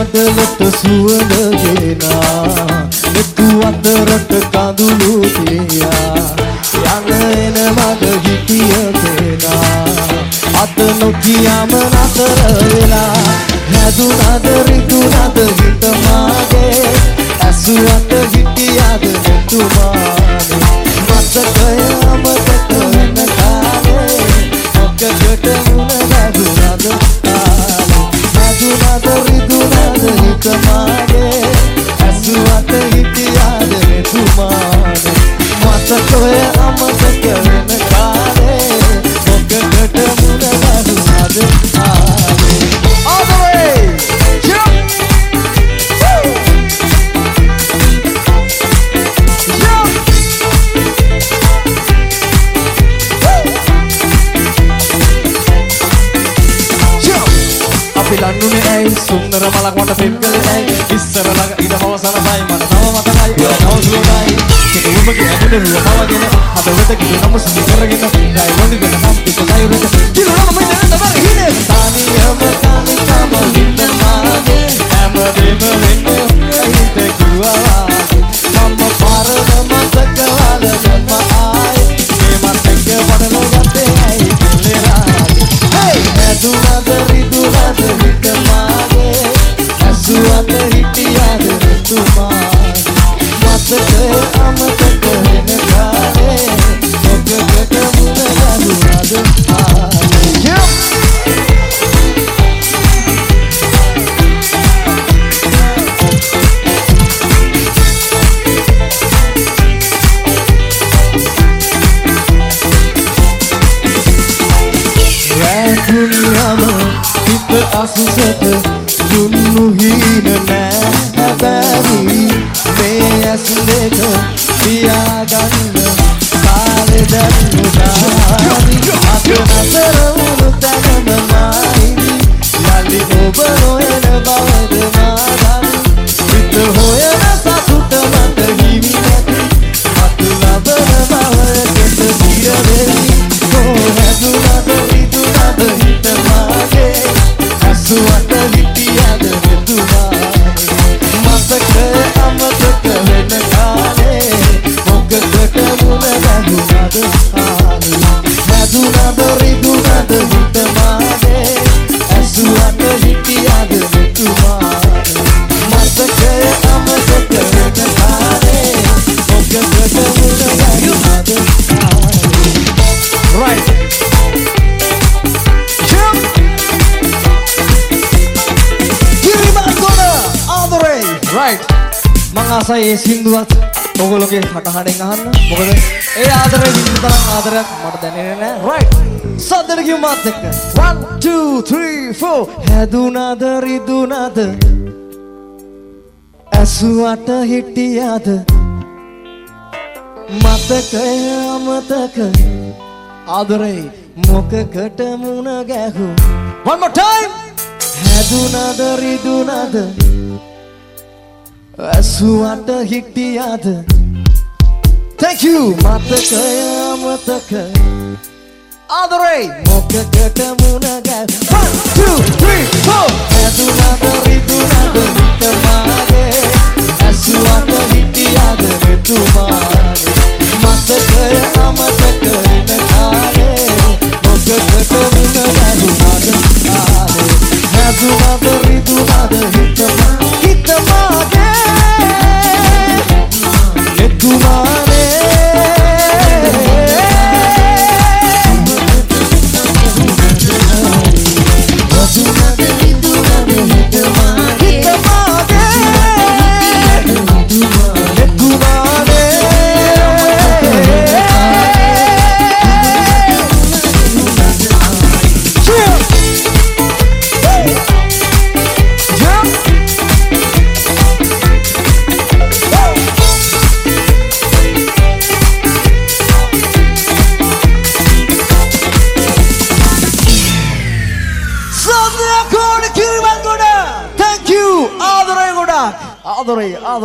මඩලට සුවඳ ගෙනා නෙතු අතරට කඳුළු තියා යන එන මග හිටිය කෙනා අත නොකියම නතර වෙලා හැදුනද රිදුනද හිත මාගේ ඇසුරට හිටියද නෙතුමානේ මතකය අමතක වෙන කාලේ ඔක්කට මුණ ගැහුනද හැදුනද රිදුනද හිත මාගේ ඇසුරට හිටියද නෙතුමානේ මතකය අමතක වෙන කාලේ ඔක්කට මුණ ගැහුනද all the way jump ලන්නුනේ ඇයි සුන්දර මලක් මට පෙම් කළේ ඇයි ඉස්සර ළඟ ඉඳ මව සලසයි මට තව මතකයි නව සුවඳයි ඔබගේ ඇතුලේ රුව මවගෙන හදවත කිවි නම සුදි කරගෙන ගයි වොඳි වෙන නම් පිට සයුරට කිලුනම මම දැනට බර හිනේ තානියම තානිකම හිත මාගේ හැමදේම වෙන්නේ හිත කිව්වා මම පාරම මතක වල ජන්ම ආයි මේ මතක වඩන යත්තේ ඇයි කෙලෙරා hey හැදුනද රිදුනද හිත මාගේ ඇසුරට හිටියද නෙතුමාගේ මතකය අමතක වෙන කාලේ ඔබකට මුණ ගැහුනද හිත අසුසට දුන්නු හීන නෑ හැබැයි මේ ඇස් දෙක පියාගන්න කාලේ දැන්නු දාරි අත නතර වුණු තැනම මායිනි යලි ඔබ නොයන බවද මාදන් හිත හොයන සතුට මට හිමි නැති අත ලබන බවකට දිර දෙවි හැදුනද රිදුනද හිත මාගේ ඇසුරට හිටියද නෙතුමානේ මතකය අමතක වෙන කාලේ මොකකට මුණ ගැහුනද හැදුනද රිදුනද හිත මාගේ ඇසුරට හිටියද නෙතුමානේ මතකය අමතක වෙන කාලේ මොකකට මුණ ගැහුනද right right මං ආසයි ඒ සින්දුවත් ඔයගොල්ලෝගේ කටහඬෙන් අහන්න මොකද ඒ ආදරේ විඳින තරම් ආදරයක් මට දැනෙන්නේ නැහැ right සද්දෙට කියමු මාත් එක්ක 1 2 3 4 හැදුනද රිදුනද ඇසුරට හිටියද මතකය අමතක ආදරේ මොකකට මුණ ගැහුම් one more time හැදුනද රිදුනද ඇසුරට හිටියද thank you මතකය අමතක ආදරේ මොකකට මුණ ගැහුම් 1 2 3 4 හැදුනද රිදුනද හිත මාගේ ඇසුරට හිටියද නෙතුමානේ මතකය අමතක වෙන කාලේ මොකකට මුණ ගැහුනද හැදුනද රිදුනද හිත මාගේ Adorei.